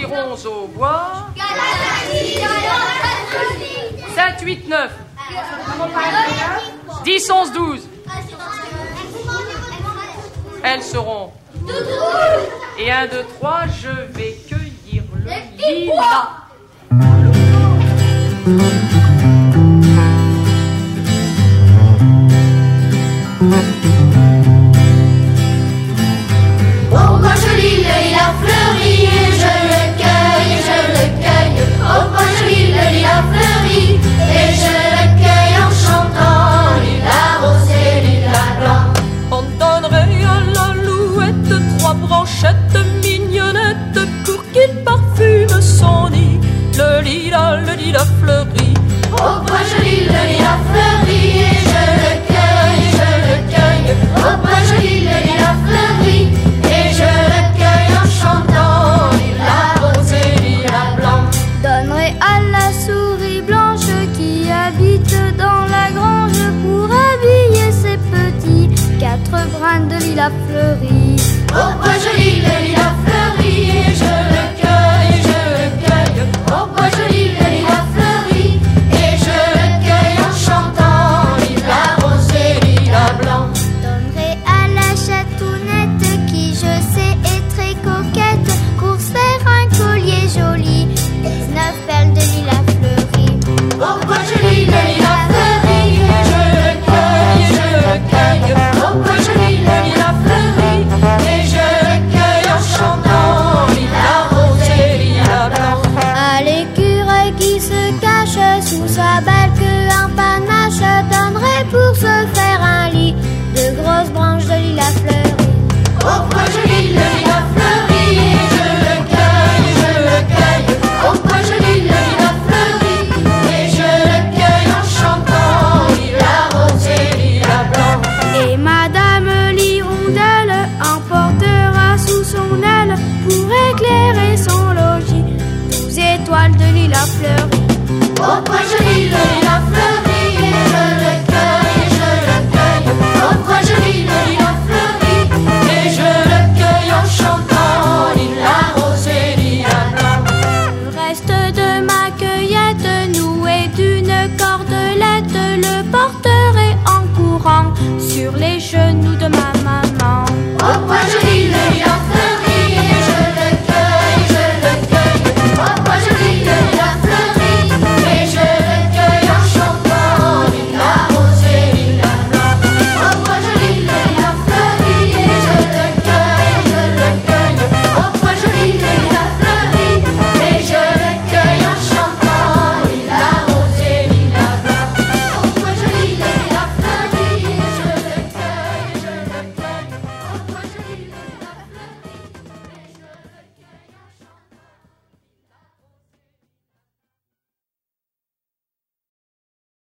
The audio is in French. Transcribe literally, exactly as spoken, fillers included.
irons au bois. sept, huit, neuf. dix, onze, douze. Elles seront. Et un, deux, trois, je vais cueillir le lilas. Oh, moi je lis le lilas fleuri et je le cueille, je le cueille. Oh, moi je lis le lilas fleuri et je le cueille en chantant lilas rose et lilas blanc. On donnerait à la louette trois branchettes mignonnettes pour qu'il parfume son nid. Le lilas, le lilas fleuri. Oh, moi je lis le lilas fleuri et je le cueille, je le cueille. Oh, moi je lis le lilas fleuri et je le cueille en chantant lilas rose et lilas blanc. Donnerai à la souris blanche qui habite dans la grange pour habiller ses petits quatre brins de lilas fleuris. Oh, moi je lis le lilas fleuri et je le cueille, je le cueille. Oh, moi je lis le lilas fleuri et je le cueille en chantant lilas rose et lilas blanc. Donnerai à la chatounette qui je sais est très coquette pour se faire un collier joli, dix-neuf perles de lilas fleuris. Oh, moi je lis le lilas fleuri et je le cueille, je le cueille. Oh, moi je lis le lilas fleuri et je le cueille en chantant lilas rose et lilas blanc. À l'écureuil qui se cache sous sa balque un panache donnerai pour se faire un lit de grosses branches de lilas fleuris. Oh, moi je lis le lilas fleuri et je le cueille, je le cueille. Oh, moi je lis le lilas fleuri et je le cueille en chantant lilas rose et lilas blanc. Et Madame l'hirondelle emportera sous son aile pour éclairer son logis douze étoiles de lilas fleuris. Oh, moi je lis le lilas fleuri